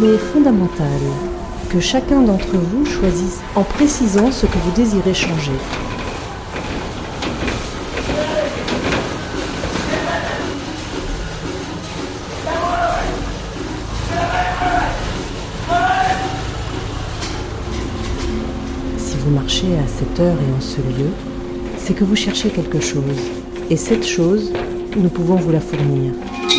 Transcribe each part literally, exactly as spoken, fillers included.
il est fondamental que chacun d'entre vous choisisse en précisant ce que vous désirez changer. Si vous marchez à cette heure et en ce lieu, c'est que vous cherchez quelque chose. Et cette chose, nous pouvons vous la fournir.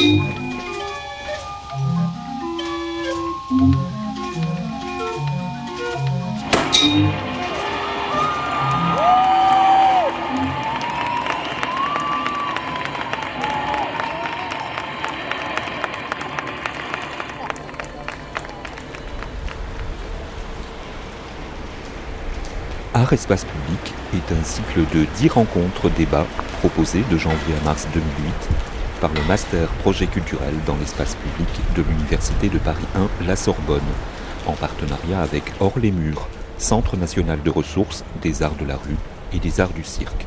Art Espace Public est un cycle de dix rencontres débats proposés de janvier à mars deux mille huit par le Master Projet culturel dans l'espace public de l'Université de Paris un La Sorbonne, en partenariat avec Hors les Murs, Centre national de ressources des arts de la rue et des arts du cirque.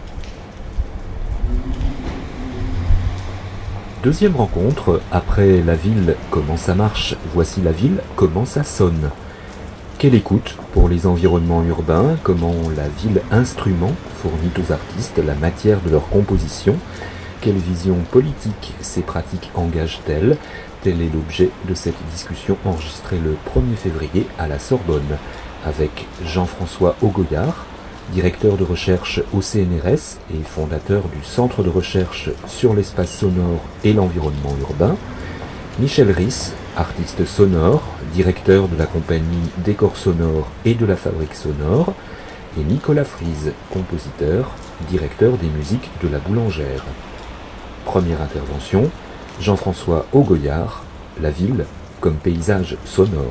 Deuxième rencontre, après la ville, comment ça marche, voici la ville, comment ça sonne. Quelle écoute pour les environnements urbains, comment la ville instrument fournit aux artistes la matière de leur composition, quelle vision politique ces pratiques engagent-elles? Tel est l'objet de cette discussion enregistrée le premier février à la Sorbonne, avec Jean-François Augoyard, directeur de recherche au C N R S et fondateur du Centre de recherche sur l'espace sonore et l'environnement urbain, Michel Risse, artiste sonore, directeur de la compagnie Décor Sonore et de la Fabrique Sonore, et Nicolas Frise, compositeur, directeur des musiques de la Boulangère. Première intervention, Jean-François Augoyard, la ville comme paysage sonore.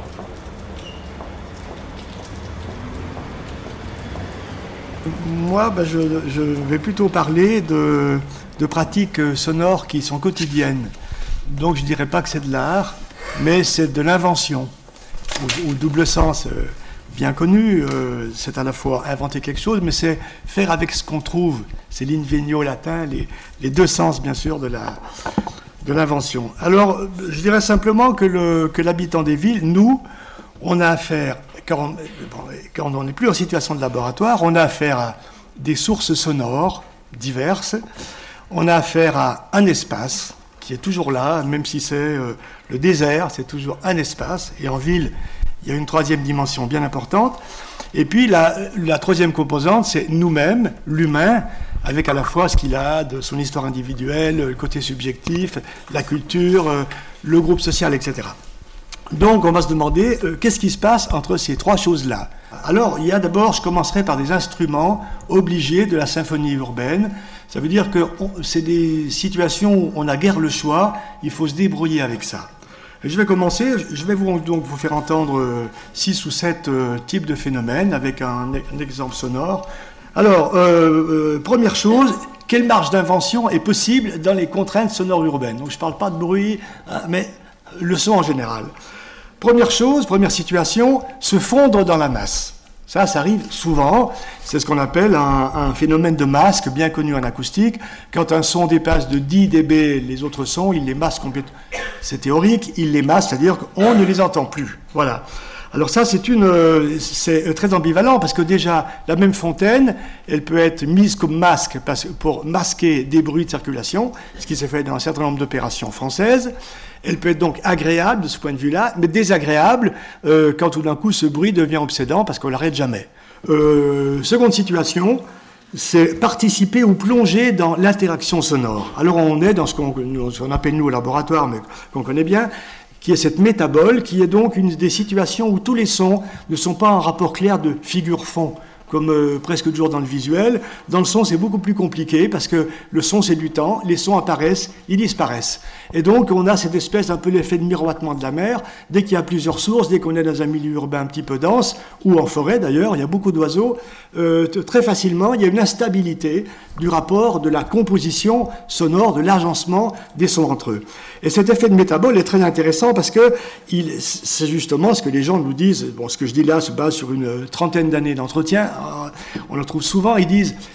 Moi, ben, je, je vais plutôt parler de, de pratiques sonores qui sont quotidiennes. Donc je ne dirais pas que c'est de l'art, mais c'est de l'invention, au, au double sens euh, bien connu. Euh, c'est à la fois inventer quelque chose, mais c'est faire avec ce qu'on trouve. C'est l'ingenio latin, les, les deux sens bien sûr de, la, de l'invention. Alors je dirais simplement que, le, que l'habitant des villes, nous, on a affaire, quand on, quand on n'est plus en situation de laboratoire, on a affaire à des sources sonores diverses, on a affaire à un espace qui est toujours là, même si c'est euh, le désert, c'est toujours un espace. Et en ville, il y a une troisième dimension bien importante. Et puis la, la troisième composante, c'est nous-mêmes, l'humain, avec à la fois ce qu'il a de son histoire individuelle, le côté subjectif, la culture, euh, le groupe social, et cetera. Donc on va se demander euh, qu'est-ce qui se passe entre ces trois choses-là. Alors il y a d'abord, je commencerai par des instruments obligés de la symphonie urbaine. Ça veut dire que on, c'est des situations où on n'a guère le choix, il faut se débrouiller avec ça. Et je vais commencer, je vais vous, donc vous faire entendre euh, six ou sept euh, types de phénomènes avec un, un exemple sonore. Alors, euh, euh, première chose, quelle marge d'invention est possible dans les contraintes sonores urbaines? Donc je ne parle pas de bruit, hein, mais le son en général. Première chose, première situation, se fondre dans la masse. Ça, ça arrive souvent. C'est ce qu'on appelle un, un phénomène de masque bien connu en acoustique. Quand un son dépasse de dix décibels les autres sons, il les masque complètement. C'est théorique, il les masque, c'est-à-dire qu'on ne les entend plus. Voilà. Alors ça, c'est, une, c'est très ambivalent parce que déjà, la même fontaine, elle peut être mise comme masque pour masquer des bruits de circulation, ce qui s'est fait dans un certain nombre d'opérations françaises. Elle peut être donc agréable de ce point de vue-là, mais désagréable euh, quand tout d'un coup ce bruit devient obsédant parce qu'on l'arrête jamais. Euh, seconde situation, c'est participer ou plonger dans l'interaction sonore. Alors on est dans ce qu'on, ce qu'on appelle nous au laboratoire, mais qu'on connaît bien, qui est cette métabole, qui est donc une des situations où tous les sons ne sont pas en rapport clair de figure-fond, comme euh, presque toujours dans le visuel. Dans le son, c'est beaucoup plus compliqué, parce que le son, c'est du temps, les sons apparaissent, ils disparaissent. Et donc, on a cette espèce un peu l'effet de miroitement de la mer. Dès qu'il y a plusieurs sources, dès qu'on est dans un milieu urbain un petit peu dense, ou en forêt d'ailleurs, il y a beaucoup d'oiseaux, euh, très facilement, il y a une instabilité du rapport de la composition sonore, de l'agencement des sons entre eux. Et cet effet de métabole est très intéressant parce que il, c'est justement ce que les gens nous disent. Bon, ce que je dis là se base sur une trentaine d'années d'entretien. On le trouve souvent, ils disent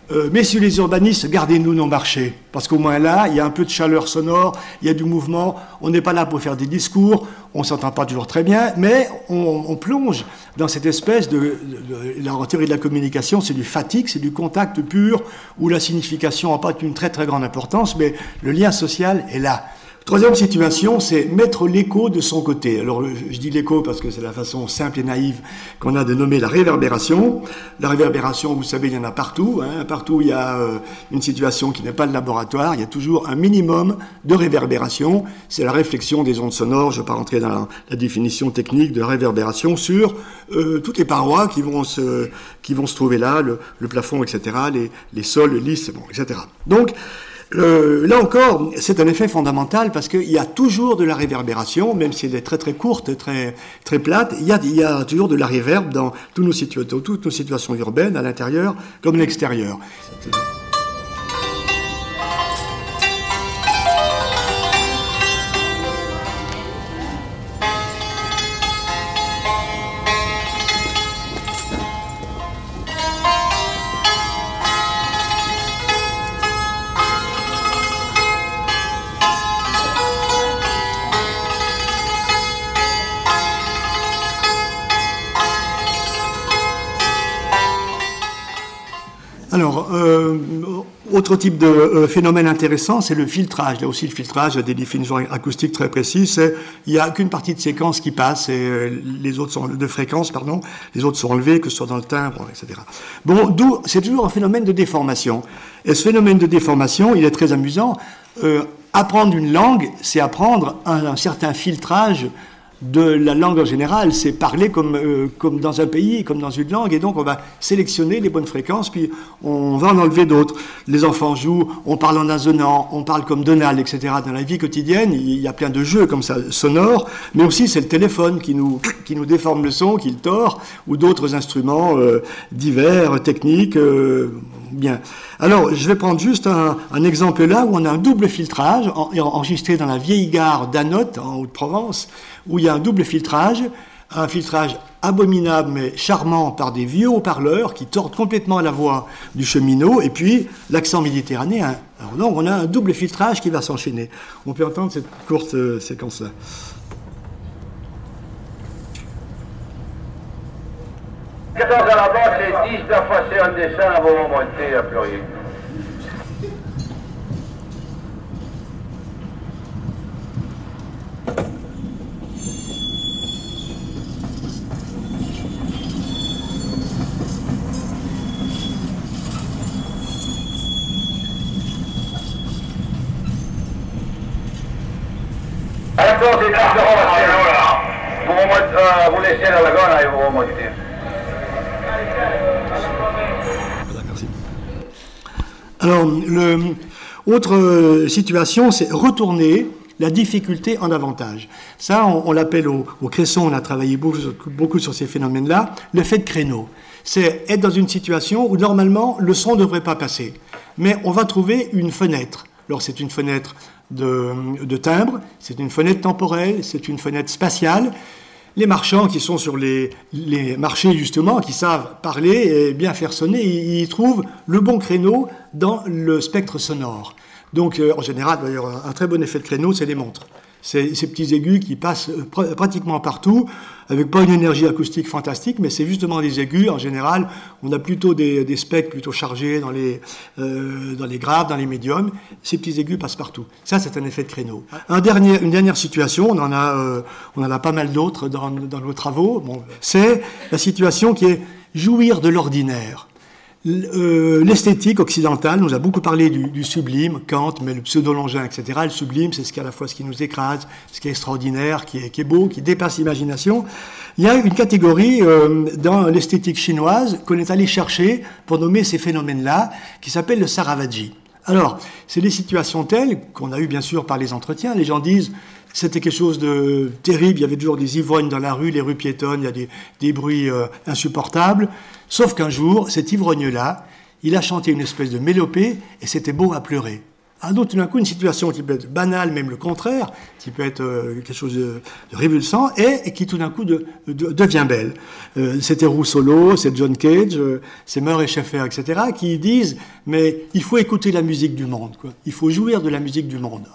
Euh, messieurs les urbanistes, gardez-nous nos marchés, parce qu'au moins là, il y a un peu de chaleur sonore, il y a du mouvement, on n'est pas là pour faire des discours, on ne s'entend pas toujours très bien, mais on, on plonge dans cette espèce de, de, de... La théorie de la communication, c'est du fatigue, c'est du contact pur, où la signification n'a pas une très très grande importance, mais le lien social est là. Troisième situation, c'est mettre l'écho de son côté. Alors, je dis l'écho parce que c'est la façon simple et naïve qu'on a de nommer la réverbération. La réverbération, vous savez, il y en a partout. Hein. Partout où il y a euh, une situation qui n'est pas le laboratoire, il y a toujours un minimum de réverbération. C'est la réflexion des ondes sonores. Je ne vais pas rentrer dans la, la définition technique de la réverbération sur euh, toutes les parois qui vont se, qui vont se trouver là, le, le plafond, et cetera, les, les sols lisses, bon, et cetera. Donc, Euh, là encore, c'est un effet fondamental parce qu'il y a toujours de la réverbération, même si elle est très très courte, très très plate, il y a, il y a toujours de la réverb dans toutes nos, situa- toutes nos situations urbaines, à l'intérieur comme à l'extérieur. Alors, euh, autre type de euh, phénomène intéressant, c'est le filtrage. Là aussi, le filtrage a des définitions acoustiques très précises. C'est, il n'y a qu'une partie de séquence qui passe, et euh, les autres sont de fréquence, pardon, les autres sont enlevés, que ce soit dans le timbre, et cetera. Bon, d'où c'est toujours un phénomène de déformation. Et ce phénomène de déformation, il est très amusant. Euh, apprendre une langue, c'est apprendre un, un certain filtrage de la langue en général, c'est parler comme, euh, comme dans un pays, comme dans une langue, et donc on va sélectionner les bonnes fréquences, puis on va en enlever d'autres. Les enfants jouent, on parle en assonant, on parle comme Donald, et cetera. Dans la vie quotidienne, il y a plein de jeux comme ça, sonores, mais aussi c'est le téléphone qui nous, qui nous déforme le son, qui le tord, ou d'autres instruments euh, divers, techniques, euh, bien. Alors, je vais prendre juste un, un exemple là, où on a un double filtrage, en, enregistré dans la vieille gare d'Anote, en Haute-Provence, où il y a un double filtrage, un filtrage abominable mais charmant par des vieux haut-parleurs qui tordent complètement la voix du cheminot, et puis l'accent méditerranéen. Alors donc on a un double filtrage qui va s'enchaîner. On peut entendre cette courte euh, séquence-là. quatorze à la base, c'est dix, la fois c'est un dessin, à moment monter, à plus rien. Alors, c'est là, vous, remontez, euh, vous laissez la lagone et vous remontez. Voilà, merci. Alors, le, autre situation, c'est retourner la difficulté en avantage. Ça, on, on l'appelle au, au Cresson, on a travaillé beaucoup, beaucoup sur ces phénomènes-là, l'effet de créneau. C'est être dans une situation où normalement le son ne devrait pas passer, mais on va trouver une fenêtre. Alors c'est une fenêtre de, de timbre, c'est une fenêtre temporelle, c'est une fenêtre spatiale. Les marchands qui sont sur les, les marchés justement, qui savent parler et bien faire sonner, ils, ils trouvent le bon créneau dans le spectre sonore. Donc euh, en général, d'ailleurs, un très bon effet de créneau, c'est les montres. C'est ces petits aigus qui passent pr- pratiquement partout, avec pas une énergie acoustique fantastique, mais c'est justement des aigus. En général, on a plutôt des, des spectres plutôt chargés dans les, euh, dans les graves, dans les médiums. Ces petits aigus passent partout. Ça, c'est un effet de créneau. Un dernier, une dernière situation, on en a, euh, on en a pas mal d'autres dans, dans nos travaux. Bon, c'est la situation qui est jouir de l'ordinaire. L'esthétique occidentale nous a beaucoup parlé du, du sublime, Kant, mais le pseudo-longin, et cetera. Le sublime, c'est ce qui est à la fois ce qui nous écrase, ce qui est extraordinaire, qui est, qui est beau, qui dépasse l'imagination. Il y a une catégorie euh, dans l'esthétique chinoise qu'on est allé chercher pour nommer ces phénomènes-là, qui s'appelle le Saravaji. Alors, c'est des situations telles qu'on a eu bien sûr par les entretiens. Les gens disent c'était quelque chose de terrible, il y avait toujours des ivrognes dans la rue, les rues piétonnes, il y a des, des bruits euh, insupportables. Sauf qu'un jour, cet ivrogne-là, il a chanté une espèce de mélopée et c'était beau à pleurer. Ah, donc tout d'un coup, une situation qui peut être banale, même le contraire, qui peut être euh, quelque chose de, de révulsant, et, et qui tout d'un coup de, de, devient belle. Euh, c'était Rousseau, c'est John Cage, euh, c'est Murray Schaeffer, et cetera, qui disent, mais il faut écouter la musique du monde, quoi. Il faut jouir de la musique du monde.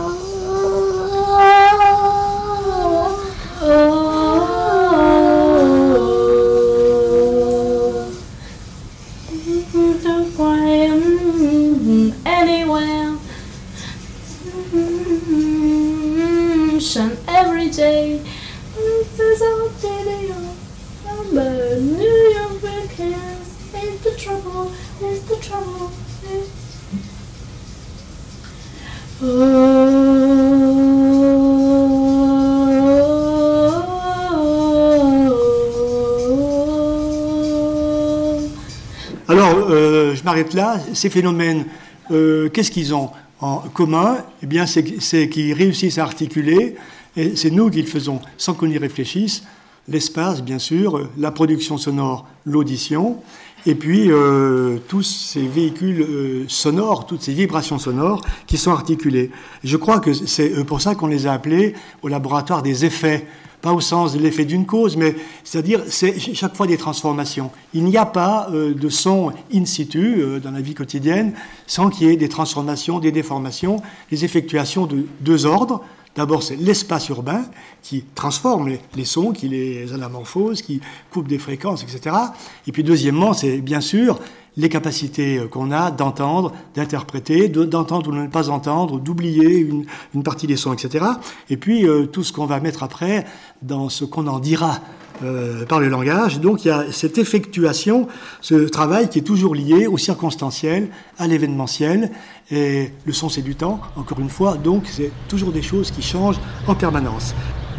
Every day, there's a video. But New York weekends, it's the trouble, it's the trouble. It's... Oh. Alors, euh, je m'arrête là. Ces phénomènes, euh, qu'est-ce qu'ils ont en commun? Eh bien, c'est, c'est qu'ils réussissent à articuler, et c'est nous qui le faisons sans qu'on y réfléchisse, l'espace, bien sûr, la production sonore, l'audition, et puis euh, tous ces véhicules euh, sonores, toutes ces vibrations sonores qui sont articulées. Je crois que c'est pour ça qu'on les a appelés au laboratoire des effets, pas au sens de l'effet d'une cause, mais c'est-à-dire c'est chaque fois des transformations. Il n'y a pas euh, de son in situ euh, dans la vie quotidienne sans qu'il y ait des transformations, des déformations, des effectuations de deux ordres. D'abord, c'est l'espace urbain qui transforme les, les sons, qui les anamorphose, qui coupe des fréquences, et cetera. Et puis, deuxièmement, c'est bien sûr les capacités qu'on a d'entendre, d'interpréter, de, d'entendre ou de ne pas entendre, d'oublier une, une partie des sons, et cetera. Et puis, euh, tout ce qu'on va mettre après dans ce qu'on en dira euh, par le langage. Donc, il y a cette effectuation, ce travail qui est toujours lié au circonstanciel, à l'événementiel. Et le son, c'est du temps, encore une fois. Donc, c'est toujours des choses qui changent en permanence.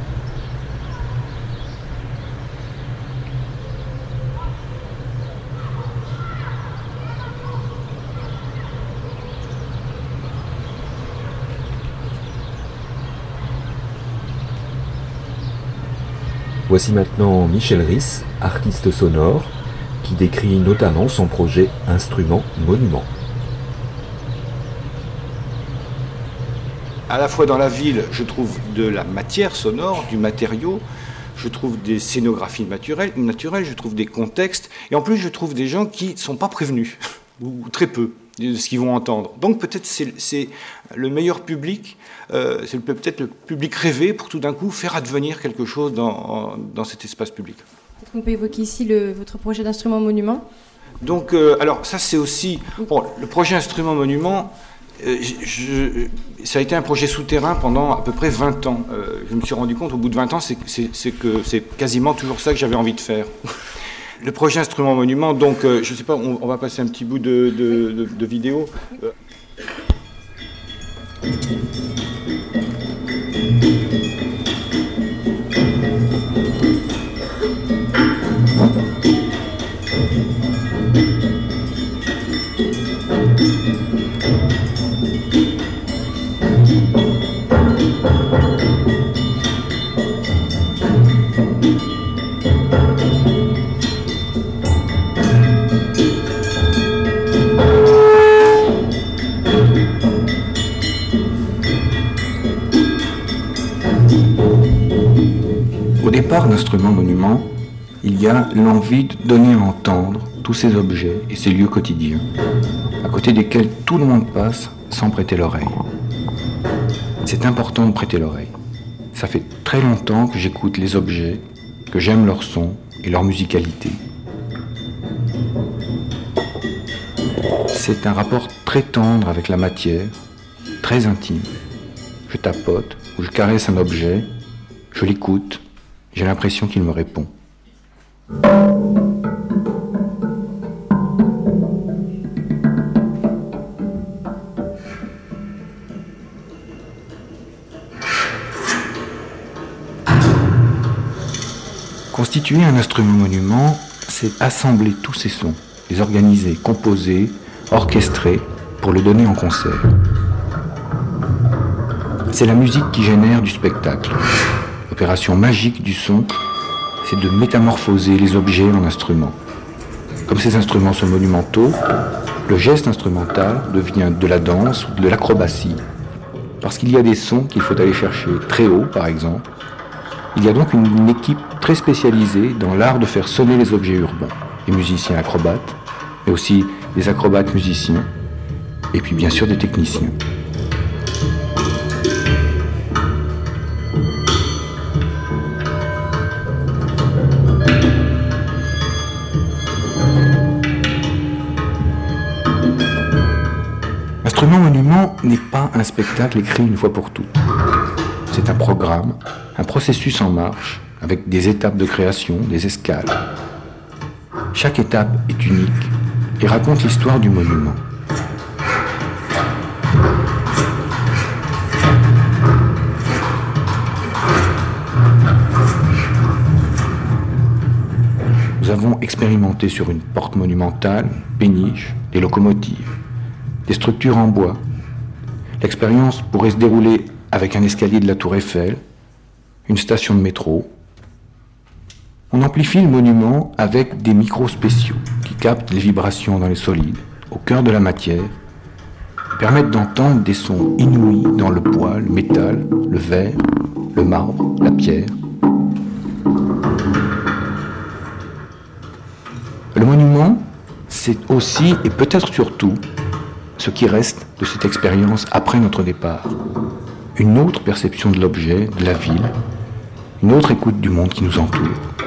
Voici maintenant Michel Risse, artiste sonore, qui décrit notamment son projet Instrument Monument. À la fois dans la ville, je trouve de la matière sonore, du matériau, je trouve des scénographies naturelles, naturelles, je trouve des contextes, et en plus je trouve des gens qui ne sont pas prévenus, ou très peu, de ce qu'ils vont entendre. Donc peut-être c'est, c'est le meilleur public, euh, c'est peut-être le public rêvé pour tout d'un coup faire advenir quelque chose dans, dans cet espace public. Est-ce qu'on peut évoquer ici le, votre projet d'instrument monument ? Donc, euh, alors ça c'est aussi, bon, le projet instrument monument, euh, je, ça a été un projet souterrain pendant à peu près vingt ans. Euh, je me suis rendu compte au bout de vingt ans, c'est, c'est, c'est que c'est quasiment toujours ça que j'avais envie de faire. Le projet Instrument Monument, donc, euh, je ne sais pas, on, on va passer un petit bout de, de, de, de vidéo. Euh. Au départ d'Instrument Monument, il y a l'envie de donner à entendre tous ces objets et ces lieux quotidiens, à côté desquels tout le monde passe sans prêter l'oreille. C'est important de prêter l'oreille. Ça fait très longtemps que j'écoute les objets, que j'aime leur son et leur musicalité. C'est un rapport très tendre avec la matière, très intime. Je tapote ou je caresse un objet, je l'écoute, j'ai l'impression qu'il me répond. Constituer un instrument monument, c'est assembler tous ces sons, les organiser, composer, orchestrer pour le donner en concert. C'est la musique qui génère du spectacle. L'opération magique du son, c'est de métamorphoser les objets en instruments. Comme ces instruments sont monumentaux, le geste instrumental devient de la danse ou de l'acrobatie. Parce qu'il y a des sons qu'il faut aller chercher très haut, par exemple. Il y a donc une, une équipe très spécialisée dans l'art de faire sonner les objets urbains. Des musiciens acrobates, mais aussi des acrobates musiciens, et puis bien sûr des techniciens. L'instrument monument n'est pas un spectacle écrit une fois pour toutes. C'est un programme, un processus en marche, avec des étapes de création, des escales. Chaque étape est unique et raconte l'histoire du monument. Nous avons expérimenté sur une porte monumentale, une péniche, des locomotives, des structures en bois. L'expérience pourrait se dérouler avec un escalier de la Tour Eiffel, une station de métro. On amplifie le monument avec des micros spéciaux qui captent les vibrations dans les solides, au cœur de la matière, permettent d'entendre des sons inouïs dans le bois, le métal, le verre, le marbre, la pierre. Le monument, c'est aussi et peut-être surtout ce qui reste de cette expérience après notre départ. Une autre perception de l'objet, de la ville, une autre écoute du monde qui nous entoure.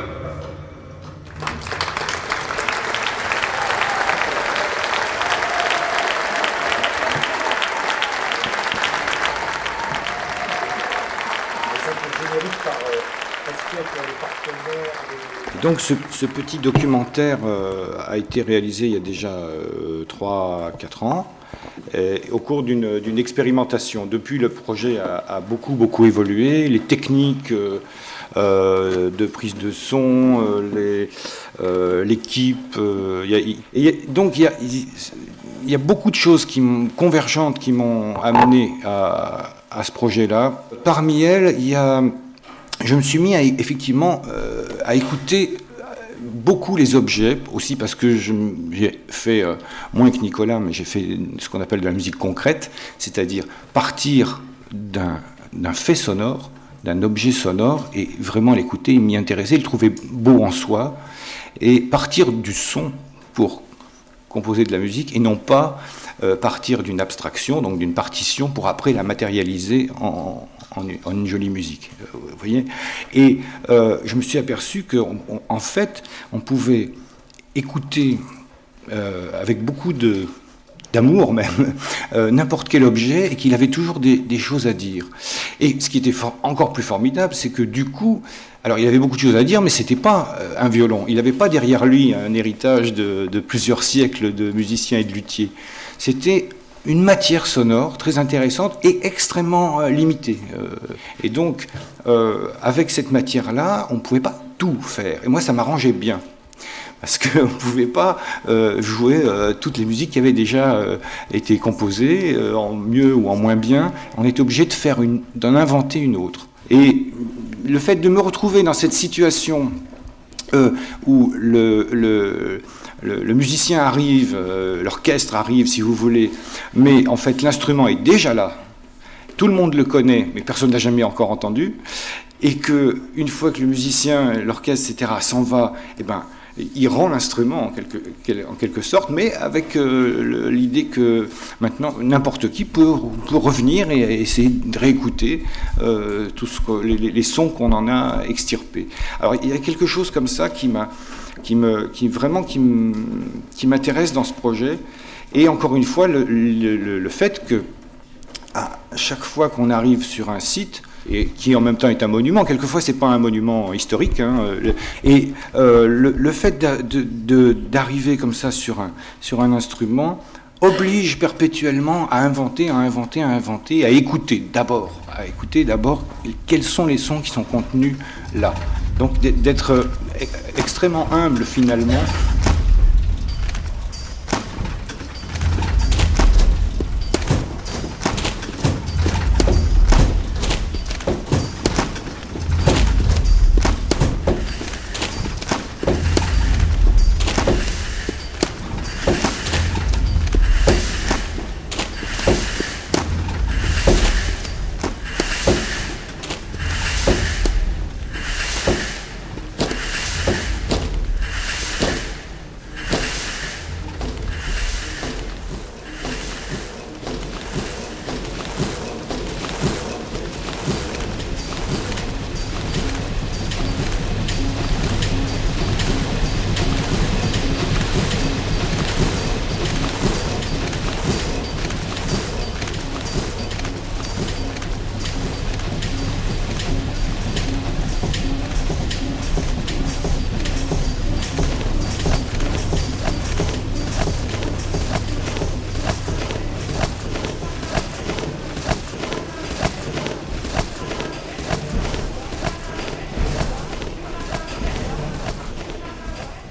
Donc ce, ce petit documentaire euh, a été réalisé il y a déjà euh, trois à quatre ans. Et au cours d'une, d'une expérimentation. Depuis, le projet a, a beaucoup, beaucoup évolué. Les techniques euh, euh, de prise de son, euh, les, euh, l'équipe. Euh, y a, y a, donc, il y a, y, y a beaucoup de choses qui convergentes qui m'ont amené à, à ce projet-là. Parmi elles, il y a, je me suis mis à, effectivement euh, à écouter beaucoup les objets, aussi parce que je, j'ai fait, euh, moins que Nicolas, mais j'ai fait ce qu'on appelle de la musique concrète, c'est-à-dire partir d'un, d'un fait sonore, d'un objet sonore, et vraiment l'écouter, m'y intéresser, le trouver beau en soi, et partir du son pour composer de la musique, et non pas euh, partir d'une abstraction, donc d'une partition, pour après la matérialiser en, en, en une jolie musique. Vous voyez ? Et euh, je me suis aperçu qu'en fait, on pouvait écouter euh, avec beaucoup de, d'amour même, euh, n'importe quel objet, et qu'il avait toujours des, des choses à dire. Et ce qui était for- encore plus formidable, c'est que du coup, alors il avait beaucoup de choses à dire, mais c'était pas euh, un violon. Il n'avait pas derrière lui un héritage de, de plusieurs siècles de musiciens et de luthiers. C'était une matière sonore très intéressante et extrêmement euh, limitée. Euh, et donc, euh, avec cette matière-là, on ne pouvait pas tout faire. Et moi, ça m'arrangeait bien. Parce qu'on ne pouvait pas euh, jouer euh, toutes les musiques qui avaient déjà euh, été composées, euh, en mieux ou en moins bien. On était obligé de faire une, d'en inventer une autre. Et le fait de me retrouver dans cette situation euh, où le... le Le, le musicien arrive, euh, l'orchestre arrive, si vous voulez, mais en fait l'instrument est déjà là. Tout le monde le connaît, mais personne n'a jamais encore entendu. Et que une fois que le musicien, l'orchestre, et cetera s'en va, eh ben, il rend l'instrument en quelque, en quelque sorte, mais avec euh, l'idée que maintenant n'importe qui peut, peut revenir et, et essayer de réécouter euh, tout ce que, les, les sons qu'on en a extirpés. Alors il y a quelque chose comme ça qui m'a qui me, qui vraiment qui, me, qui m'intéresse dans ce projet. Et encore une fois, le, le, le fait que à chaque fois qu'on arrive sur un site, et qui en même temps est un monument, quelquefois c'est pas un monument historique, hein, et euh, le, le fait de, de, de, d'arriver comme ça sur un, sur un instrument oblige perpétuellement à inventer, à inventer, à inventer, à écouter d'abord, à écouter d'abord quels sont les sons qui sont contenus là. Donc d'être extrêmement humble finalement.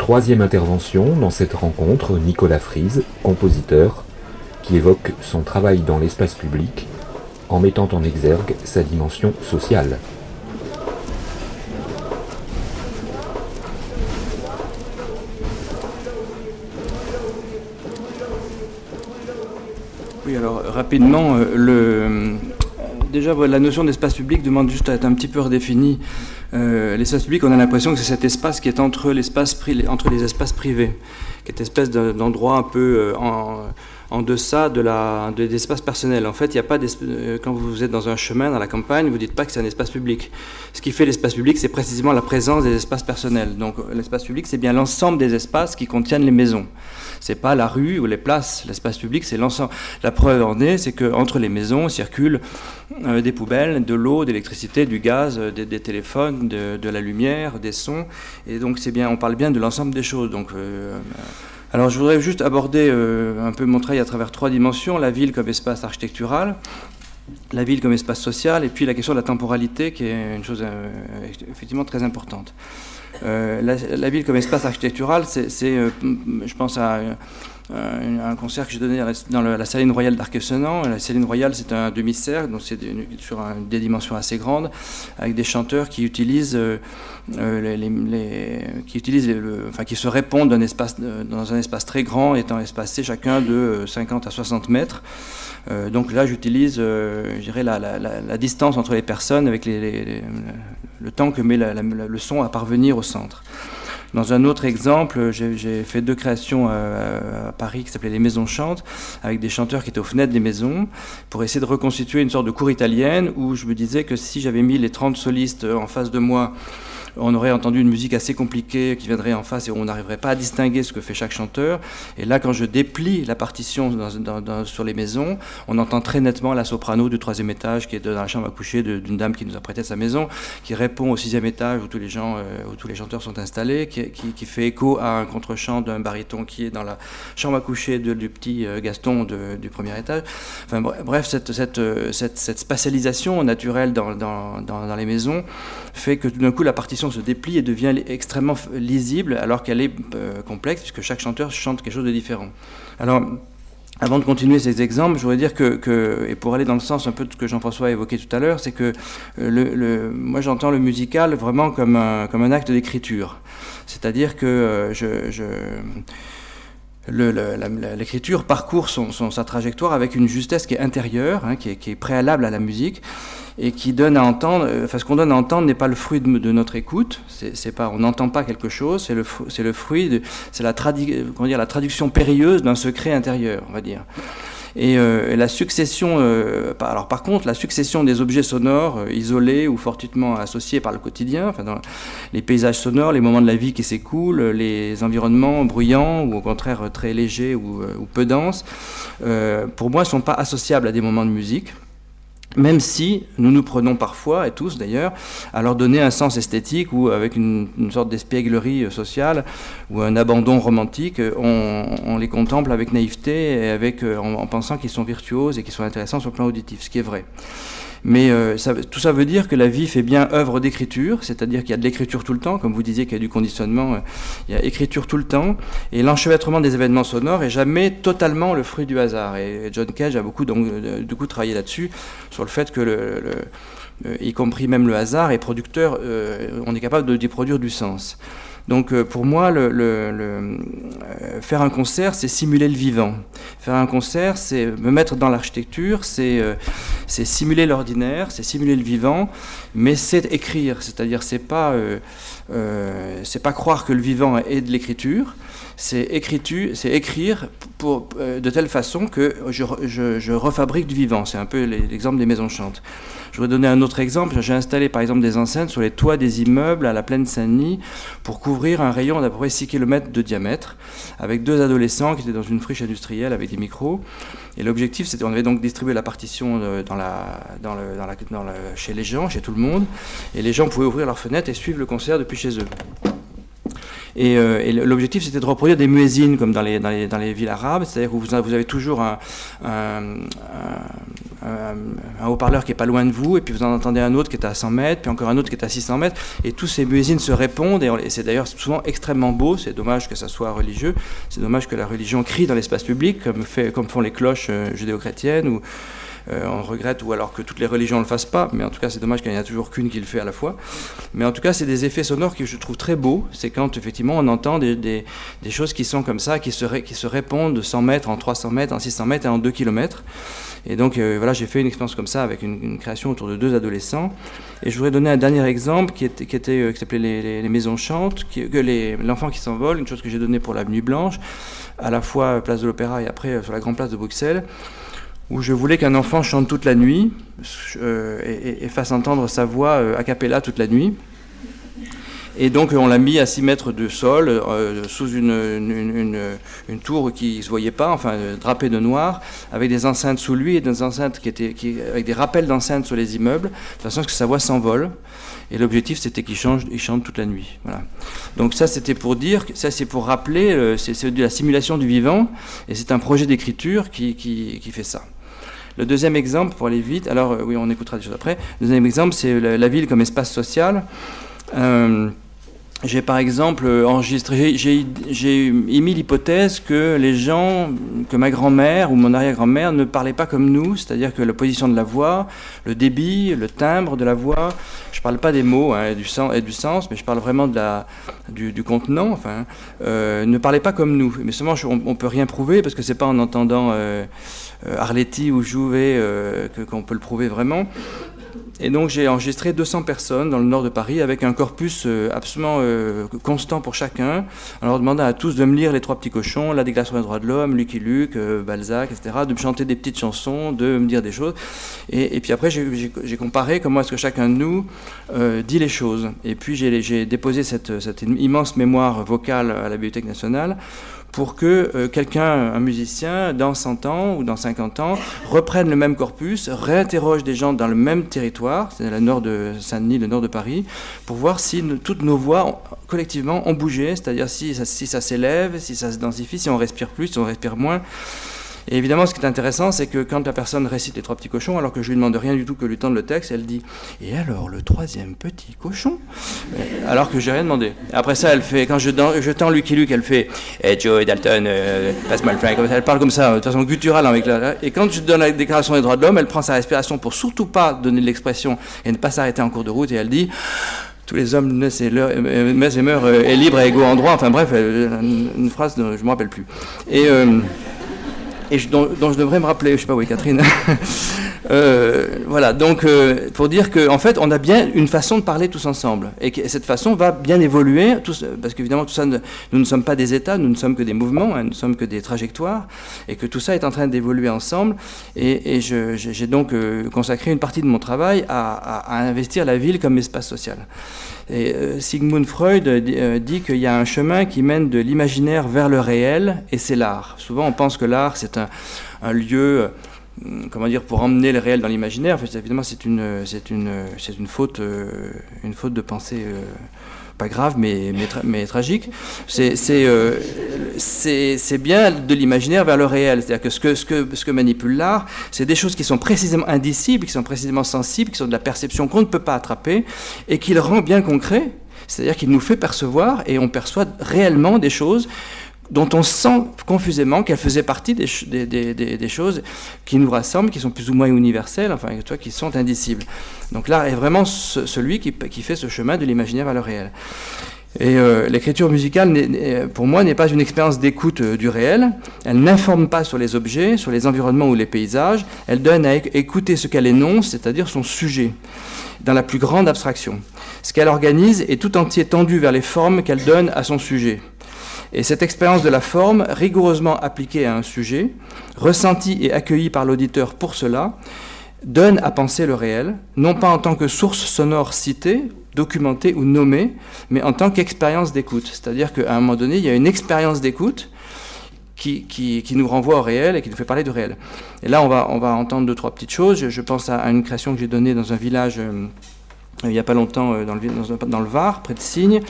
Troisième intervention dans cette rencontre, Nicolas Frise, compositeur, qui évoque son travail dans l'espace public en mettant en exergue sa dimension sociale. Oui, alors rapidement, le, déjà la notion d'espace public demande juste à être un petit peu redéfinie. Euh, l'espace public, on a l'impression que c'est cet espace qui est entre, l'espace, entre les espaces privés, qui est une espèce d'endroit un peu en, en deçà de la, de l'espace personnel. En fait, il n'y a pas quand vous êtes dans un chemin, dans la campagne, vous ne dites pas que c'est un espace public. Ce qui fait l'espace public, c'est précisément la présence des espaces personnels. Donc l'espace public, c'est bien l'ensemble des espaces qui contiennent les maisons. C'est pas la rue ou les places. L'espace public, c'est l'ensemble. La preuve en est, c'est qu'entre les maisons circulent euh, des poubelles, de l'eau, d'électricité, du gaz, euh, des, des téléphones, de, de la lumière, des sons. Et donc, c'est bien, on parle bien de l'ensemble des choses. Donc, euh, alors, je voudrais juste aborder euh, un peu mon travail à travers trois dimensions. La ville comme espace architectural, la ville comme espace social, et puis la question de la temporalité, qui est une chose euh, effectivement très importante. Euh, la, la ville comme espace architectural, c'est, c'est euh, je pense à euh, un concert que j'ai donné dans le, la Saline Royale d'Arquesenant. La Saline Royale, c'est un demi-cercle, donc c'est sur un, des dimensions assez grandes, avec des chanteurs qui utilisent, euh, les, les, les, qui utilisent, les, le, enfin qui se répondent d'un espace, dans un espace très grand, étant espacés chacun de cinquante à soixante mètres. Euh, donc là, j'utilise, euh, je dirais, la, la, la, la distance entre les personnes avec les, les, les, le temps que met la, la, le son à parvenir au centre. Dans un autre exemple, j'ai, j'ai fait deux créations à, à Paris qui s'appelaient Les Maisons Chantent, avec des chanteurs qui étaient aux fenêtres des maisons, pour essayer de reconstituer une sorte de cour italienne, où je me disais que si j'avais mis les trente solistes en face de moi, on aurait entendu une musique assez compliquée qui viendrait en face et on n'arriverait pas à distinguer ce que fait chaque chanteur. Et là, quand je déplie la partition dans, dans, dans, sur les maisons, on entend très nettement la soprano du troisième étage qui est dans la chambre à coucher de, d'une dame qui nous a prêté sa maison, qui répond au sixième étage où tous les gens, euh, où tous les chanteurs sont installés, qui, qui, qui fait écho à un contre-chant d'un baryton qui est dans la chambre à coucher de, du petit euh, Gaston de, du premier étage. Enfin bref, cette, cette, cette, cette spatialisation naturelle dans, dans, dans, dans les maisons fait que tout d'un coup la partition se déplie et devient extrêmement lisible alors qu'elle est euh, complexe puisque chaque chanteur chante quelque chose de différent. Alors, avant de continuer ces exemples, je voudrais dire que, que, et pour aller dans le sens un peu de ce que Jean-François a évoqué tout à l'heure, c'est que le, le, moi j'entends le musical vraiment comme un, comme un acte d'écriture. C'est-à-dire que euh, je... je Le, le, la, l'écriture parcourt son, son, sa trajectoire avec une justesse qui est intérieure, hein, qui, est, qui est préalable à la musique, et qui donne à entendre, enfin ce qu'on donne à entendre n'est pas le fruit de, de notre écoute, c'est, c'est pas, on n'entend pas quelque chose, c'est le, c'est le fruit, de, c'est la, tradi, comment dire, la traduction périlleuse d'un secret intérieur, on va dire. Et, euh, et la succession, euh, alors par contre, la succession des objets sonores euh, isolés ou fortuitement associés par le quotidien, enfin dans les paysages sonores, les moments de la vie qui s'écoulent, les environnements bruyants ou au contraire très légers ou, ou peu denses, euh, pour moi, ne sont pas associables à des moments de musique. Même si nous nous prenons parfois, et tous d'ailleurs, à leur donner un sens esthétique ou avec une, une sorte d'espièglerie sociale ou un abandon romantique, on, on les contemple avec naïveté et avec, en, en pensant qu'ils sont virtuoses et qu'ils sont intéressants sur le plan auditif, ce qui est vrai. Mais euh, ça, tout ça veut dire que la vie fait bien œuvre d'écriture, c'est-à-dire qu'il y a de l'écriture tout le temps, comme vous disiez qu'il y a du conditionnement, euh, il y a écriture tout le temps, et l'enchevêtrement des événements sonores est jamais totalement le fruit du hasard. Et John Cage a beaucoup, donc, du coup, travaillé là-dessus, sur le fait que, le, le, euh, y compris même le hasard est producteur, euh, on est capable de d'y produire du sens. Donc euh, pour moi, le, le, le, euh, faire un concert, c'est simuler le vivant. Faire un concert, c'est me mettre dans l'architecture, c'est, euh, c'est simuler l'ordinaire, c'est simuler le vivant, mais c'est écrire, c'est-à-dire c'est pas, euh, euh, c'est pas croire que le vivant est de l'écriture, c'est, écriture, c'est écrire pour, euh, de telle façon que je, je, je refabrique du vivant. C'est un peu l'exemple des Maisons Chantent. Je voudrais donner un autre exemple. J'ai installé par exemple des enceintes sur les toits des immeubles à la plaine Saint-Denis pour couvrir un rayon d'à peu près six kilomètres de diamètre avec deux adolescents qui étaient dans une friche industrielle avec des micros. Et l'objectif, c'était, on avait donc distribué la partition dans la, dans le, dans la, dans le, chez les gens, chez tout le monde. Et les gens pouvaient ouvrir leurs fenêtres et suivre le concert depuis chez eux. Et, euh, et l'objectif, c'était de reproduire des muezzines comme dans les, dans les, dans les villes arabes, c'est-à-dire que vous, vous avez toujours un, un, un un, un haut-parleur qui est pas loin de vous, et puis vous en entendez un autre qui est à cent mètres, puis encore un autre qui est à six cents mètres, et tous ces muezzins se répondent, et, on, et c'est d'ailleurs souvent extrêmement beau. C'est dommage que ça soit religieux, c'est dommage que la religion crie dans l'espace public, comme, fait, comme font les cloches euh, judéo-chrétiennes, ou Euh, on regrette, ou alors que toutes les religions ne le fassent pas, mais en tout cas c'est dommage qu'il n'y en a toujours qu'une qui le fait à la fois. Mais en tout cas c'est des effets sonores que je trouve très beaux. C'est quand effectivement on entend des, des, des choses qui sont comme ça, qui se, ré, qui se répondent de cent mètres en trois cents mètres, en six cents mètres et en deux kilomètres. Et donc euh, voilà, j'ai fait une expérience comme ça avec une, une création autour de deux adolescents. Et je voudrais donner un dernier exemple qui, était, qui, était, euh, qui s'appelait les, les, les Maisons chantent, qui, que les, l'enfant qui s'envole, une chose que j'ai donnée pour l'Avenue Blanche, à la fois place de l'Opéra et après euh, sur la grande place de Bruxelles, où je voulais qu'un enfant chante toute la nuit euh, et, et fasse entendre sa voix euh, a cappella toute la nuit. Et donc on l'a mis à six mètres de sol, euh, sous une, une, une, une tour qui ne se voyait pas, enfin drapée de noir, avec des enceintes sous lui et des enceintes qui étaient, qui, avec des rappels d'enceintes sur les immeubles, de façon à ce que sa voix s'envole. Et l'objectif, c'était qu'il change, il chante toute la nuit. Voilà. Donc ça, c'était pour dire, ça c'est pour rappeler, euh, c'est, c'est de la simulation du vivant, et c'est un projet d'écriture qui, qui, qui fait ça. Le deuxième exemple, pour aller vite, alors euh, oui, on écoutera des choses après. Le deuxième exemple, c'est la, la ville comme espace social. Euh, j'ai par exemple enregistré, j'ai, j'ai émis l'hypothèse que les gens, que ma grand-mère ou mon arrière-grand-mère ne parlaient pas comme nous, c'est-à-dire que la position de la voix, le débit, le timbre de la voix, je ne parle pas des mots hein, et, du sens, et du sens, mais je parle vraiment de la, du, du contenant, enfin, euh, ne parlaient pas comme nous. Mais seulement, on ne peut rien prouver, parce que ce n'est pas en entendant euh, Arletty ou Jouvet euh, que, qu'on peut le prouver vraiment. Et donc j'ai enregistré deux cents personnes dans le nord de Paris avec un corpus euh, absolument euh, constant pour chacun, en leur demandant à tous de me lire Les Trois Petits Cochons, La Déclaration des droits de l'homme, Lucky Luke, euh, Balzac, et cetera, de me chanter des petites chansons, de me dire des choses. Et, et puis après j'ai, j'ai, j'ai comparé comment est-ce que chacun de nous euh, dit les choses. Et puis j'ai, j'ai déposé cette, cette immense mémoire vocale à la Bibliothèque nationale pour que euh, quelqu'un, un musicien, dans cent ans ou dans cinquante ans, reprenne le même corpus, réinterroge des gens dans le même territoire, c'est le nord de Saint-Denis, le nord de Paris, pour voir si nous, toutes nos voix, ont, collectivement, ont bougé, c'est-à-dire si ça, si ça s'élève, si ça se densifie, si on respire plus, si on respire moins. Et évidemment, ce qui est intéressant, c'est que quand la personne récite Les Trois Petits Cochons, alors que je lui demande rien du tout que lui tendre le texte, elle dit « Et alors, le troisième petit cochon ?» Alors que j'ai rien demandé. Après ça, elle fait, quand je, je tends Lucky Luke, elle fait hey, « Joe Dalton, euh, passe-moi le flingue », elle parle comme ça, de façon gutturale. Avec la, et quand je donne la Déclaration des droits de l'homme, elle prend sa respiration pour surtout pas donner de l'expression et ne pas s'arrêter en cours de route, et elle dit « Tous les hommes naissent et, leur, naissent et meurent euh, et libres et égaux en droit », enfin bref, une, une phrase dont je ne me rappelle plus. Et... Euh, et je, dont, dont je devrais me rappeler, je ne sais pas où est Catherine. euh, voilà, donc euh, pour dire qu'en en fait, on a bien une façon de parler tous ensemble, et que cette façon va bien évoluer, tous, parce qu'évidemment, tout ça, ne, nous ne sommes pas des États, nous ne sommes que des mouvements, hein, nous ne sommes que des trajectoires, et que tout ça est en train d'évoluer ensemble, et, et je, j'ai donc euh, consacré une partie de mon travail à, à, à investir la ville comme espace social. Et euh, Sigmund Freud dit, euh, dit qu'il y a un chemin qui mène de l'imaginaire vers le réel, et c'est l'art. Souvent, on pense que l'art, c'est un, un lieu, euh, comment dire, pour emmener le réel dans l'imaginaire. En fait, évidemment, c'est une, c'est une, c'est une faute, euh, une faute de pensée. Euh, pas grave, mais, mais, tra- mais tragique. C'est, c'est, euh, c'est, c'est bien de l'imaginaire vers le réel. C'est-à-dire que ce que, ce que, ce que manipule l'art, c'est des choses qui sont précisément indicibles, qui sont précisément sensibles, qui sont de la perception qu'on ne peut pas attraper, et qui le rend bien concret. C'est-à-dire qu'il nous fait percevoir, et on perçoit réellement des choses dont on sent confusément qu'elles faisaient partie des, des, des, des choses qui nous rassemblent, qui sont plus ou moins universelles, enfin, toi, qui sont indicibles. Donc l'art est vraiment ce, celui qui, qui fait ce chemin de l'imaginaire vers le réel. Et euh, l'écriture musicale, n'est, pour moi, n'est pas une expérience d'écoute euh, du réel. Elle n'informe pas sur les objets, sur les environnements ou les paysages. Elle donne à écouter ce qu'elle énonce, c'est-à-dire son sujet, dans la plus grande abstraction. Ce qu'elle organise est tout entier tendu vers les formes qu'elle donne à son sujet. Et cette expérience de la forme, rigoureusement appliquée à un sujet, ressentie et accueillie par l'auditeur pour cela, donne à penser le réel, non pas en tant que source sonore citée, documentée ou nommée, mais en tant qu'expérience d'écoute. C'est-à-dire qu'à un moment donné, il y a une expérience d'écoute qui, qui, qui nous renvoie au réel et qui nous fait parler du réel. Et là, on va, on va entendre deux, trois petites choses. Je, je pense à, à une création que j'ai donnée dans un village... Euh, il n'y a pas longtemps euh, dans, le, dans, dans le Var, près de Signes,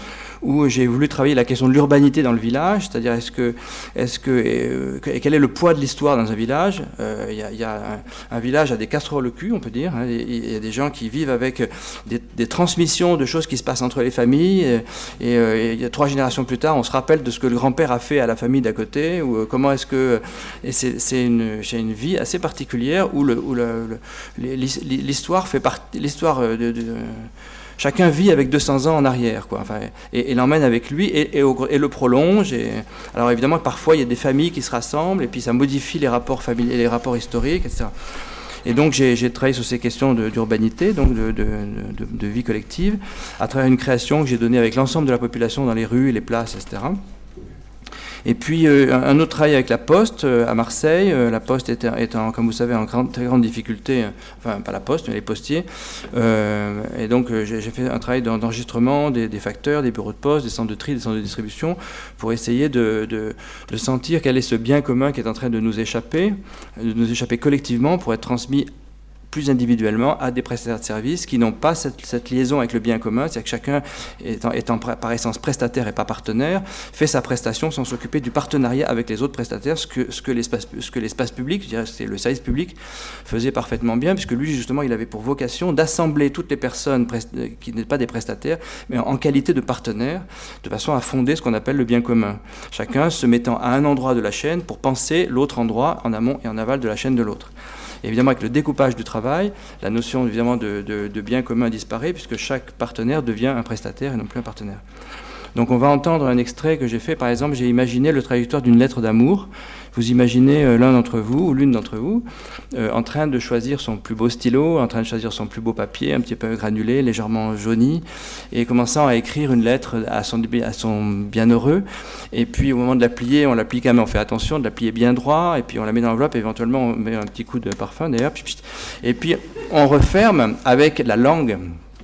où j'ai voulu travailler la question de l'urbanité dans le village, c'est-à-dire est-ce que, est-ce que, euh, quel est le poids de l'histoire dans un village. Euh, Il y a, y a un, un village à des casseroles au cul, on peut dire. Hein. Il y a des gens qui vivent avec des, des transmissions de choses qui se passent entre les familles, et, et, euh, et il y a trois générations plus tard, on se rappelle de ce que le grand-père a fait à la famille d'à côté, ou euh, comment est-ce que... Et c'est, c'est, une, c'est une vie assez particulière où, le, où le, le, l'histoire fait partie... L'histoire de... de chacun vit avec deux cents ans en arrière, quoi. Enfin, et, et l'emmène avec lui et, et, au, et le prolonge. Et, alors évidemment, parfois, il y a des familles qui se rassemblent et puis ça modifie les rapports familiaux, les rapports historiques, et cetera. Et donc, j'ai, j'ai travaillé sur ces questions de, d'urbanité, donc de, de, de, de vie collective, à travers une création que j'ai donnée avec l'ensemble de la population dans les rues et les places, et cetera. Et puis euh, un autre travail avec la Poste euh, à Marseille. Euh, la Poste est, est en, comme vous savez, en grande, très grande difficulté, euh, enfin pas la Poste, mais les postiers. Euh, et donc euh, j'ai, j'ai fait un travail d'enregistrement des, des facteurs, des bureaux de poste, des centres de tri, des centres de distribution, pour essayer de, de, de sentir quel est ce bien commun qui est en train de nous échapper, de nous échapper collectivement pour être transmis plus individuellement à des prestataires de services qui n'ont pas cette, cette liaison avec le bien commun, c'est-à-dire que chacun, étant, étant par essence prestataire et pas partenaire, fait sa prestation sans s'occuper du partenariat avec les autres prestataires, ce que, ce que, l'espace, ce que l'espace public, je dirais c'est le service public, faisait parfaitement bien, puisque lui, justement, il avait pour vocation d'assembler toutes les personnes prest- qui n'étaient pas des prestataires, mais en qualité de partenaires, de façon à fonder ce qu'on appelle le bien commun. Chacun se mettant à un endroit de la chaîne pour penser l'autre endroit en amont et en aval de la chaîne de l'autre. Et évidemment, avec le découpage du travail, la notion évidemment de, de, de bien commun disparaît, puisque chaque partenaire devient un prestataire et non plus un partenaire. Donc on va entendre un extrait que j'ai fait. Par exemple, j'ai imaginé le trajectoire d'une lettre d'amour. Vous imaginez euh, l'un d'entre vous ou l'une d'entre vous euh, en train de choisir son plus beau stylo, en train de choisir son plus beau papier, un petit peu granulé, légèrement jauni, et commençant à écrire une lettre à son, à son bienheureux. Et puis au moment de la plier, on la plie quand même, on fait attention de la plier bien droit, et puis on la met dans l'enveloppe, et éventuellement on met un petit coup de parfum d'ailleurs, et puis on referme avec la langue.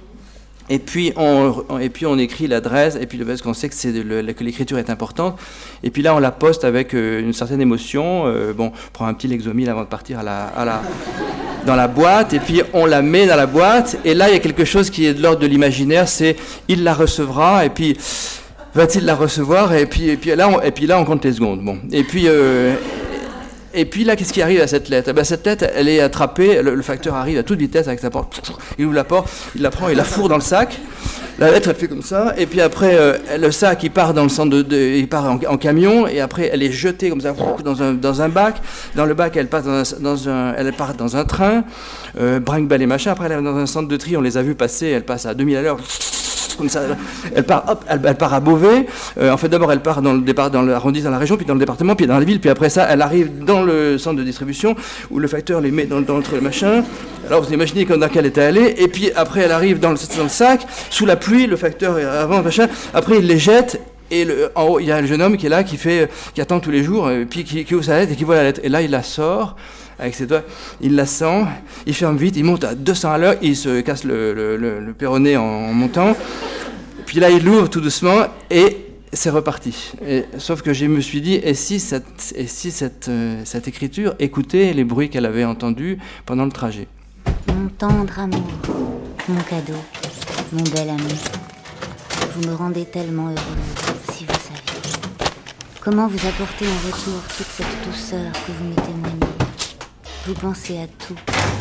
Et puis, on, et puis on écrit l'adresse, et puis parce qu'on sait que, c'est le, que l'écriture est importante. Et puis là, on la poste avec euh, une certaine émotion. Euh, bon, on prend un petit Lexomil avant de partir à la, à la, dans la boîte, et puis on la met dans la boîte. Et là, il y a quelque chose qui est de l'ordre de l'imaginaire, c'est il la recevra, et puis va-t-il la recevoir, et puis, et puis, là, on, et puis là, on compte les secondes. Bon. Et puis... Euh, Et puis là, qu'est-ce qui arrive à cette lettre ? Eh bien, cette lettre, elle est attrapée, le, le facteur arrive à toute vitesse avec sa porte, il ouvre la porte, il la prend, il la fourre dans le sac, la lettre, elle fait comme ça, et puis après, euh, le sac, il part dans le centre de, de il part en, en camion, et après, elle est jetée comme ça, dans un, dans un bac, dans le bac, elle part dans un, dans un, elle part dans un train, euh, brinque-balle et machin, après, elle est dans un centre de tri, on les a vus passer, elle passe à deux mille à l'heure, comme ça, elle part, hop, elle, elle part à Beauvais. Euh, en fait, d'abord, elle part dans le départ, dans l'arrondissement, dans la région, puis dans le département, puis dans la ville, puis après ça, elle arrive dans le centre de distribution où le facteur les met dans, dans le machin. Alors, vous imaginez dans quel état elle est, et puis après, elle arrive dans le, dans le sac, sous la pluie, le facteur avant, machin. Après, il les jette. Et le, en haut, il y a le jeune homme qui est là, qui fait, qui attend tous les jours, et puis qui, qui ouvre sa lettre et qui voit la lettre. Et là, il la sort avec ses doigts, il la sent, il ferme vite, il monte à deux cents à l'heure, il se casse le, le, le, le péroné en, en montant. Puis là, il l'ouvre tout doucement et c'est reparti. Et, sauf que je me suis dit, et si cette, et si cette, euh, cette écriture écoutait les bruits qu'elle avait entendus pendant le trajet ? Mon tendre amour, mon cadeau, mon bel ami, vous me rendez tellement heureuse, si vous saviez. Comment vous apportez en retour toute cette douceur que vous me témoignez. Vous pensez à tout.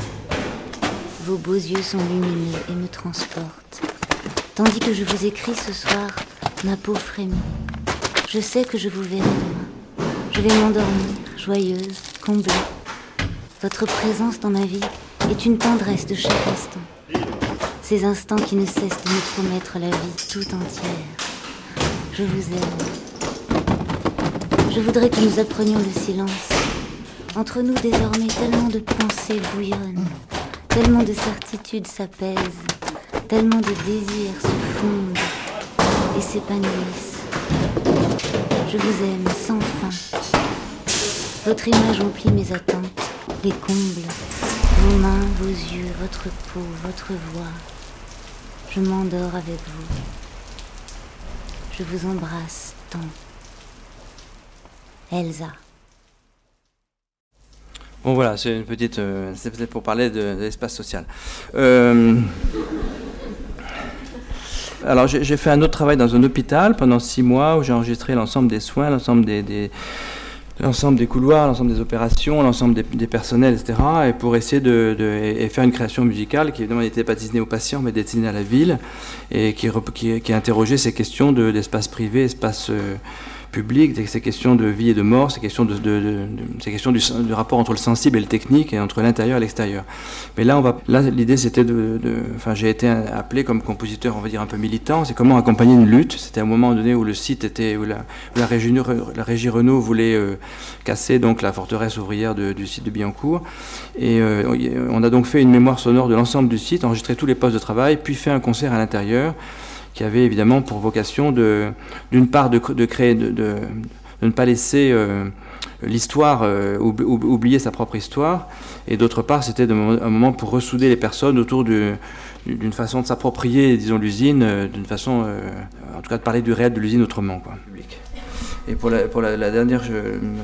Vos beaux yeux sont lumineux et me transportent. Tandis que je vous écris ce soir, ma peau frémit. Je sais que je vous verrai demain. Je vais m'endormir, joyeuse, comblée. Votre présence dans ma vie est une tendresse de chaque instant. Ces instants qui ne cessent de me promettre la vie tout entière. Je vous aime. Je voudrais que nous apprenions le silence. Entre nous désormais tellement de pensées bouillonnent, tellement de certitudes s'apaisent, tellement de désirs se fondent et s'épanouissent. Je vous aime sans fin. Votre image emplit mes attentes, les comble. Vos mains, vos yeux, votre peau, votre voix. Je m'endors avec vous. Je vous embrasse tant. Elsa. Bon voilà, c'est une petite, euh, c'est peut-être pour parler de, de l'espace social. Euh, Alors j'ai, j'ai fait un autre travail dans un hôpital pendant six mois où j'ai enregistré l'ensemble des soins, l'ensemble des, des, l'ensemble des couloirs, l'ensemble des opérations, l'ensemble des, des personnels, et cetera. Et pour essayer de, de et faire une création musicale qui évidemment n'était pas destinée aux patients mais destinée à la ville et qui, qui, qui interrogeait ces questions de, d'espace privé, espace euh, public, ces questions de vie et de mort, ces questions, de, de, de, de, ces questions du, du rapport entre le sensible et le technique et entre l'intérieur et l'extérieur. Mais là, on va, là l'idée c'était de, de... Enfin, j'ai été appelé comme compositeur, on va dire, un peu militant. C'est comment accompagner une lutte. C'était à un moment donné où le site était... où la, où la, régie, la régie Renault voulait euh, casser donc, la forteresse ouvrière de, du site de Billancourt. Et euh, on a donc fait une mémoire sonore de l'ensemble du site, enregistré tous les postes de travail, puis fait un concert à l'intérieur qui avait évidemment pour vocation de, d'une part de, de créer, de, de, de ne pas laisser euh, l'histoire, euh, oublier sa propre histoire, et d'autre part c'était de, un moment pour ressouder les personnes autour de, d'une façon de s'approprier, disons, l'usine, euh, d'une façon, euh, en tout cas de parler du réel de l'usine autrement, quoi. Et pour, la, pour la, la dernière, je,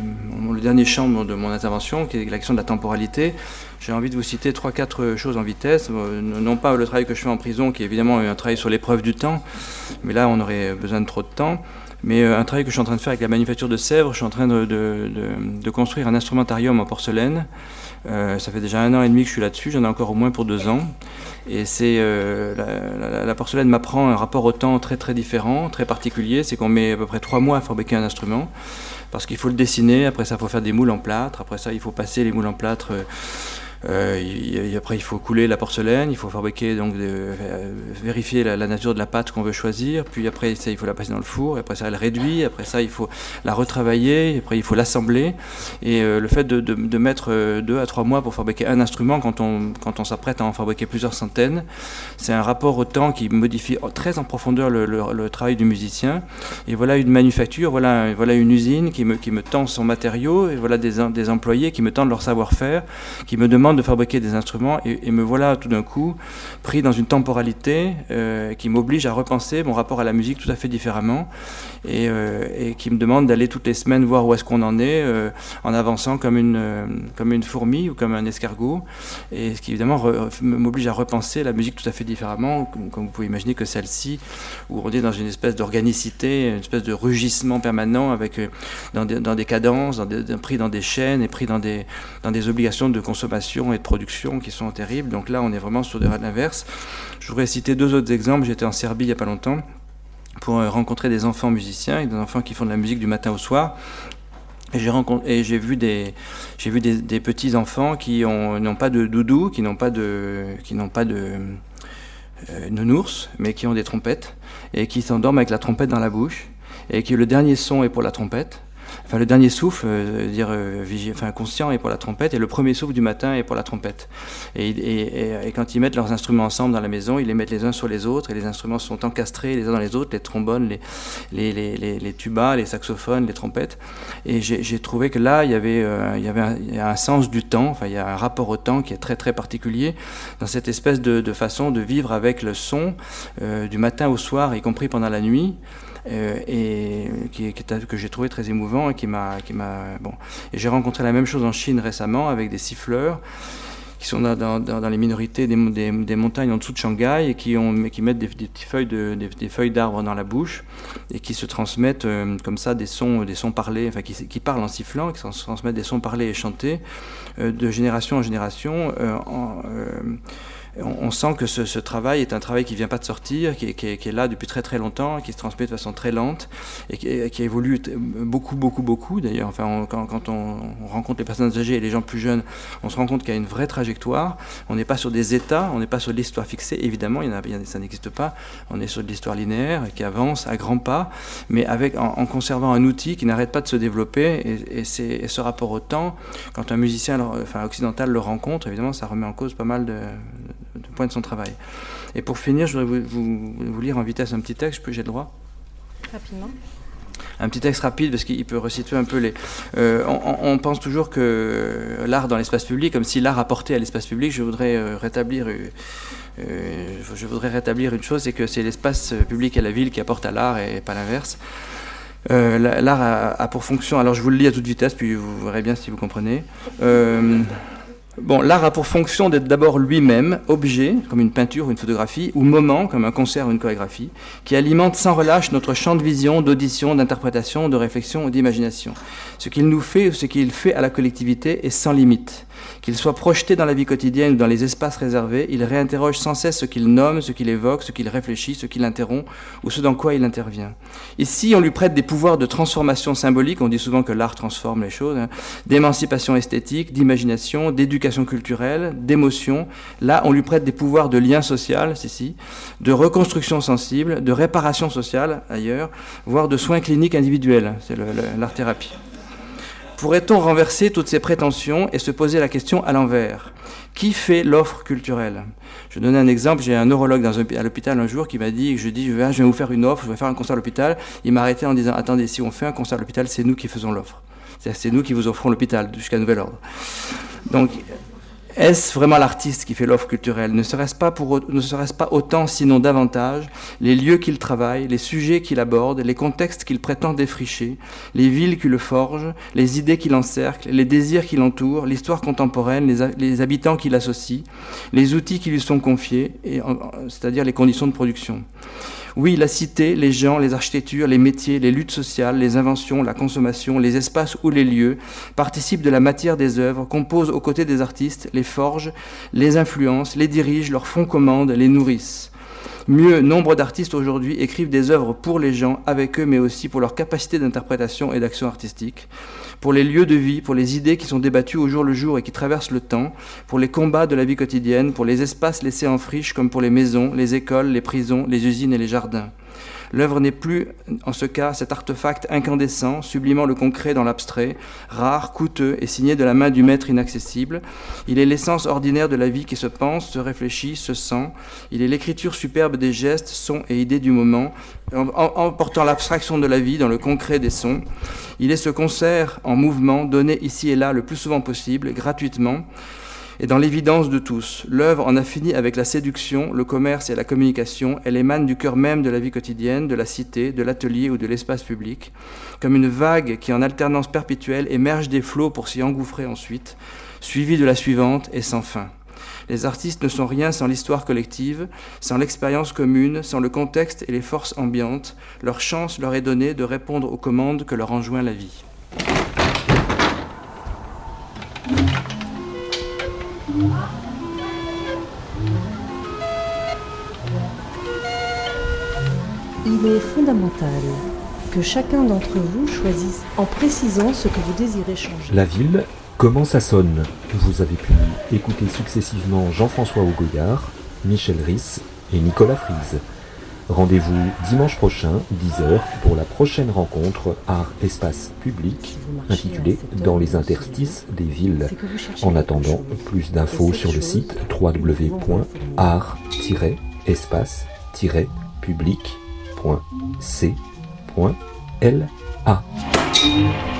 le dernier champ de mon intervention, qui est la question de la temporalité, j'ai envie de vous citer trois, quatre choses en vitesse. Non pas le travail que je fais en prison, qui est évidemment un travail sur l'épreuve du temps, mais là on aurait besoin de trop de temps. Mais un travail que je suis en train de faire avec la manufacture de Sèvres, je suis en train de, de, de, de construire un instrumentarium en porcelaine. Euh, ça fait déjà un an et demi que je suis là-dessus, j'en ai encore au moins pour deux ans. Et c'est euh, la, la, la porcelaine m'apprend un rapport au temps très très différent, très particulier. C'est qu'on met à peu près trois mois à fabriquer un instrument, parce qu'il faut le dessiner, après ça il faut faire des moules en plâtre, après ça il faut passer les moules en plâtre. Euh, Euh, y, après, il faut couler la porcelaine, il faut fabriquer, donc, de, euh, vérifier la, la nature de la pâte qu'on veut choisir. Puis après, ça, il faut la passer dans le four. Et après ça, elle réduit. Après ça, il faut la retravailler. Et après, il faut l'assembler. Et euh, le fait de, de, de mettre euh, deux à trois mois pour fabriquer un instrument, quand on, quand on s'apprête à en fabriquer plusieurs centaines, c'est un rapport au temps qui modifie très en profondeur le, le, le travail du musicien. Et voilà une manufacture, voilà, voilà une usine qui me, qui me tend son matériau. Et voilà des, des employés qui me tendent leur savoir-faire, qui me demandent de fabriquer des instruments, et, et me voilà tout d'un coup pris dans une temporalité euh, qui m'oblige à repenser mon rapport à la musique tout à fait différemment, et, euh, et qui me demande d'aller toutes les semaines voir où est-ce qu'on en est, euh, en avançant comme une, euh, comme une fourmi ou comme un escargot, et ce qui évidemment re, m'oblige à repenser la musique tout à fait différemment, comme, comme vous pouvez imaginer que celle-ci, où on est dans une espèce d'organicité, une espèce de rugissement permanent, avec, euh, dans, des, dans des cadences, dans des, pris dans des chaînes et pris dans des, dans des obligations de consommation et de production qui sont terribles. Donc là, on est vraiment sur l'inverse. Je voudrais citer deux autres exemples. J'étais en Serbie il n'y a pas longtemps pour rencontrer des enfants musiciens et des enfants qui font de la musique du matin au soir. Et j'ai, et j'ai vu des, j'ai vu des, des petits enfants qui ont, n'ont pas de doudou, qui n'ont pas de, qui n'ont pas de euh, nounours, mais qui ont des trompettes et qui s'endorment avec la trompette dans la bouche, et que le dernier son est pour la trompette. Enfin, le dernier souffle, euh, dire euh, vigi- enfin, conscient est pour la trompette, et le premier souffle du matin est pour la trompette. Et, et, et, et quand ils mettent leurs instruments ensemble dans la maison, ils les mettent les uns sur les autres, et les instruments sont encastrés les uns dans les autres, les trombones, les, les, les, les, les tubas, les saxophones, les trompettes. Et j'ai, j'ai trouvé que là, il y avait, euh, il y avait un, il y a un sens du temps, enfin, il y a un rapport au temps qui est très très particulier dans cette espèce de, de façon de vivre avec le son euh, du matin au soir, y compris pendant la nuit. Euh, et qui, qui, que j'ai trouvé très émouvant et qui m'a, qui m'a bon. Et j'ai rencontré la même chose en Chine récemment avec des siffleurs qui sont dans, dans, dans les minorités des, des, des montagnes en dessous de Shanghai, et qui, ont, qui mettent des, des petites feuilles de, des, des feuilles d'arbres dans la bouche, et qui se transmettent euh, comme ça des sons, des sons parlés, enfin qui, qui parlent en sifflant, qui se transmettent des sons parlés et chantés euh, de génération en génération. Euh, en, euh, On sent que ce, ce travail est un travail qui ne vient pas de sortir, qui est, qui, est, qui est là depuis très très longtemps, qui se transmet de façon très lente, et qui, qui évolue beaucoup, beaucoup, beaucoup. D'ailleurs, enfin, on, quand, quand on, on rencontre les personnes âgées et les gens plus jeunes, on se rend compte qu'il y a une vraie trajectoire. On n'est pas sur des états, on n'est pas sur de l'histoire fixée. Évidemment, il y en a, il y a, ça n'existe pas. On est sur de l'histoire linéaire qui avance à grands pas, mais avec, en, en conservant un outil qui n'arrête pas de se développer. Et, et, c'est, et ce rapport au temps, quand un musicien enfin, occidental le rencontre, évidemment, ça remet en cause pas mal de... de point de son travail. Et pour finir, je voudrais vous, vous, vous lire en vitesse un petit texte. Je peux, j'ai le droit ? Rapidement. Un petit texte rapide, parce qu'il peut resituer un peu les... Euh, on, on pense toujours que l'art dans l'espace public, comme si l'art apportait à l'espace public, je voudrais euh, rétablir... Euh, euh, je voudrais rétablir une chose, c'est que c'est l'espace public à la ville qui apporte à l'art, et pas l'inverse. Euh, l'art a, a pour fonction... Alors je vous le lis à toute vitesse, puis vous verrez bien si vous comprenez. Euh, Bon, l'art a pour fonction d'être d'abord lui-même objet, comme une peinture ou une photographie, ou moment, comme un concert ou une chorégraphie, qui alimente sans relâche notre champ de vision, d'audition, d'interprétation, de réflexion ou d'imagination. Ce qu'il nous fait ou ce qu'il fait à la collectivité est sans limite. Qu'il soit projeté dans la vie quotidienne ou dans les espaces réservés, il réinterroge sans cesse ce qu'il nomme, ce qu'il évoque, ce qu'il réfléchit, ce qu'il interrompt ou ce dans quoi il intervient. Ici, on lui prête des pouvoirs de transformation symbolique, on dit souvent que l'art transforme les choses, hein, d'émancipation esthétique, d'imagination, d'éducation culturelle, d'émotion. Là, on lui prête des pouvoirs de lien social, c'est ici, de reconstruction sensible, de réparation sociale, ailleurs, voire de soins cliniques individuels, c'est le, le, l'art-thérapie. Pourrait-on renverser toutes ces prétentions et se poser la question à l'envers ? Qui fait l'offre culturelle ? Je vais donner un exemple. J'ai un neurologue dans un, à l'hôpital un jour qui m'a dit, je dis, je vais, je vais vous faire une offre, je vais faire un concert à l'hôpital. Il m'a arrêté en disant, attendez, si on fait un concert à l'hôpital, c'est nous qui faisons l'offre. C'est-à-dire, c'est nous qui vous offrons l'hôpital jusqu'à nouvel ordre. Donc, est-ce vraiment l'artiste qui fait l'offre culturelle ? Ne serait-ce pas, pour, ne serait-ce pas autant, sinon davantage, les lieux qu'il travaille, les sujets qu'il aborde, les contextes qu'il prétend défricher, les villes qui le forgent, les idées qui l'encerclent, les désirs qui l'entourent, l'histoire contemporaine, les, les habitants qui l'associent, les outils qui lui sont confiés, et, c'est-à-dire les conditions de production. Oui, la cité, les gens, les architectures, les métiers, les luttes sociales, les inventions, la consommation, les espaces ou les lieux participent de la matière des œuvres, composent aux côtés des artistes, les forgent, les influencent, les dirigent, leur font commande, les nourrissent. Mieux, nombre d'artistes aujourd'hui écrivent des œuvres pour les gens, avec eux, mais aussi pour leur capacité d'interprétation et d'action artistique, pour les lieux de vie, pour les idées qui sont débattues au jour le jour et qui traversent le temps, pour les combats de la vie quotidienne, pour les espaces laissés en friche comme pour les maisons, les écoles, les prisons, les usines et les jardins. L'œuvre n'est plus, en ce cas, cet artefact incandescent, sublimant le concret dans l'abstrait, rare, coûteux et signé de la main du maître inaccessible. Il est l'essence ordinaire de la vie qui se pense, se réfléchit, se sent. Il est l'écriture superbe des gestes, sons et idées du moment, emportant l'abstraction de la vie dans le concret des sons. Il est ce concert en mouvement, donné ici et là le plus souvent possible, gratuitement, et dans l'évidence de tous. L'œuvre en a fini avec la séduction, le commerce et la communication. Elle émane du cœur même de la vie quotidienne, de la cité, de l'atelier ou de l'espace public, comme une vague qui, en alternance perpétuelle, émerge des flots pour s'y engouffrer ensuite, suivie de la suivante et sans fin. Les artistes ne sont rien sans l'histoire collective, sans l'expérience commune, sans le contexte et les forces ambiantes. Leur chance leur est donnée de répondre aux commandes que leur enjoint la vie. Il est fondamental que chacun d'entre vous choisisse en précisant ce que vous désirez changer. La ville, comment ça sonne ? Vous avez pu écouter successivement Jean-François Augoyard, Michel Risse et Nicolas Frise. Rendez-vous dimanche prochain, dix heures, pour la prochaine rencontre Art Espace Public, intitulée Dans les interstices des villes. En attendant, plus d'infos sur le site w w w point art tiret espace tiret public point c point l a.